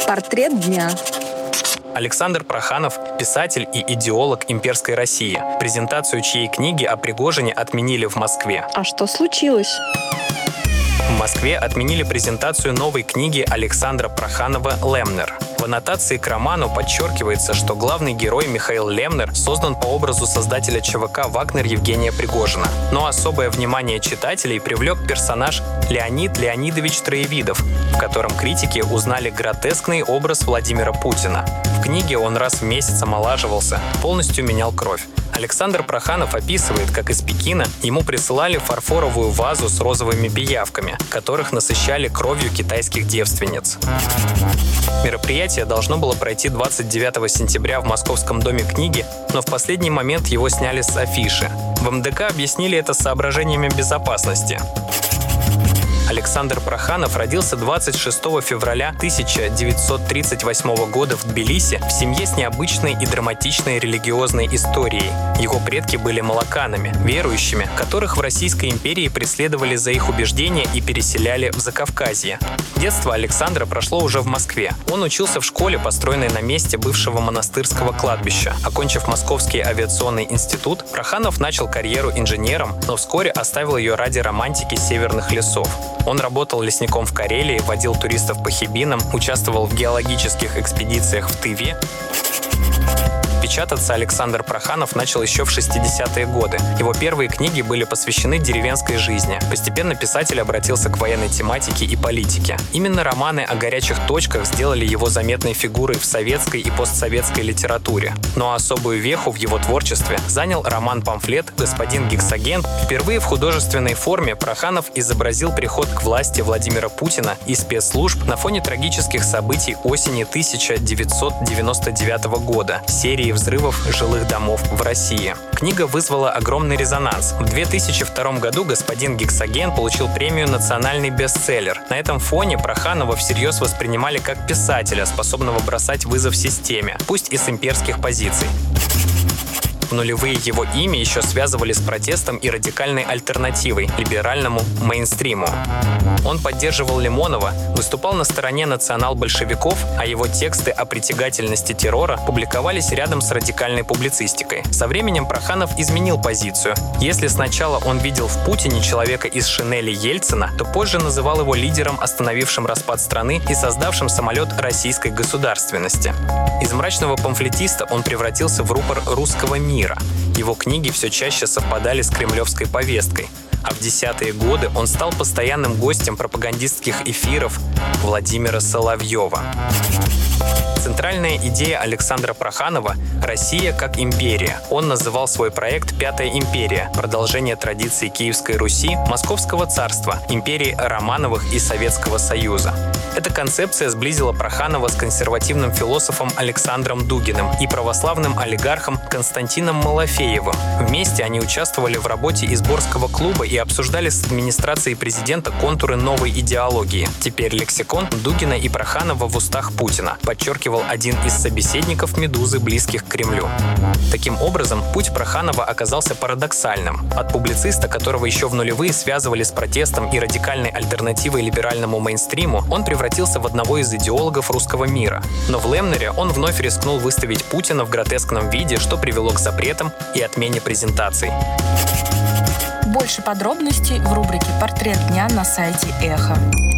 Портрет дня. Александр Проханов – писатель и идеолог имперской России, презентацию чьей книги о Пригожине отменили в Москве. А что случилось? В Москве отменили презентацию новой книги Александра Проханова «Лемнер». В аннотации к роману подчеркивается, что главный герой Михаил Лемнер создан по образу создателя ЧВК «Вагнер» Евгения Пригожина. Но особое внимание читателей привлек персонаж Леонид Леонидович Троевидов, в котором критики узнали гротескный образ Владимира Путина. В книге он раз в месяц омолаживался, полностью менял кровь. Александр Проханов описывает, как из Пекина ему присылали фарфоровую вазу с розовыми пиявками, которых насыщали кровью китайских девственниц. Мероприятие должно было пройти 29 сентября в Московском доме книги, но в последний момент его сняли с афиши. В МДК объяснили это соображениями безопасности. Александр Проханов родился 26 февраля 1938 года в Тбилиси в семье с необычной и драматичной религиозной историей. Его предки были молоканами, верующими, которых в Российской империи преследовали за их убеждения и переселяли в Закавказье. Детство Александра прошло уже в Москве. Он учился в школе, построенной на месте бывшего монастырского кладбища. Окончив Московский авиационный институт, Проханов начал карьеру инженером, но вскоре оставил ее ради романтики северных лесов. Он работал лесником в Карелии, водил туристов по Хибинам, участвовал в геологических экспедициях в Тыве. Печататься Александр Проханов начал еще в 60-е годы. Его первые книги были посвящены деревенской жизни. Постепенно писатель обратился к военной тематике и политике. Именно романы о горячих точках сделали его заметной фигурой в советской и постсоветской литературе. Но особую веху в его творчестве занял роман-памфлет «Господин Гексоген». Впервые в художественной форме Проханов изобразил приход к власти Владимира Путина и спецслужб на фоне трагических событий осени 1999 года, серии взрывов жилых домов в России. Книга вызвала огромный резонанс. В 2002 году «Господин Гексоген» получил премию «Национальный бестселлер». На этом фоне Проханова всерьез воспринимали как писателя, способного бросать вызов системе, пусть и с имперских позиций. В нулевые его имя еще связывали с протестом и радикальной альтернативой либеральному мейнстриму. Он поддерживал Лимонова, выступал на стороне национал-большевиков, а его тексты о притягательности террора публиковались рядом с радикальной публицистикой. Со временем Проханов изменил позицию. Если сначала он видел в Путине человека из шинели Ельцина, то позже называл его лидером, остановившим распад страны и создавшим самолет российской государственности. Из мрачного памфлетиста он превратился в рупор русского мира. Его книги все чаще совпадали с кремлевской повесткой, а в 10-е годы он стал постоянным гостем пропагандистских эфиров Владимира Соловьева. Центральная идея Александра Проханова – Россия как империя. Он называл свой проект «Пятая империя» – продолжение традиций Киевской Руси, Московского царства, империи Романовых и Советского Союза. Эта концепция сблизила Проханова с консервативным философом Александром Дугиным и православным олигархом Константином Малафеевым. Вместе они участвовали в работе Изборского клуба и обсуждали с администрацией президента контуры новой идеологии. Теперь лексикон Дугина и Проханова в устах Путина, подчеркивал один из собеседников «Медузы», близких к Кремлю. Таким образом, путь Проханова оказался парадоксальным. От публициста, которого еще в нулевые связывали с протестом и радикальной альтернативой либеральному мейнстриму, он превратился в одного из идеологов русского мира. Но в «Лемнере» он вновь рискнул выставить Путина в гротескном виде, что привело к запретам и отмене презентаций. Больше подробностей в рубрике «Портрет дня» на сайте Эхо.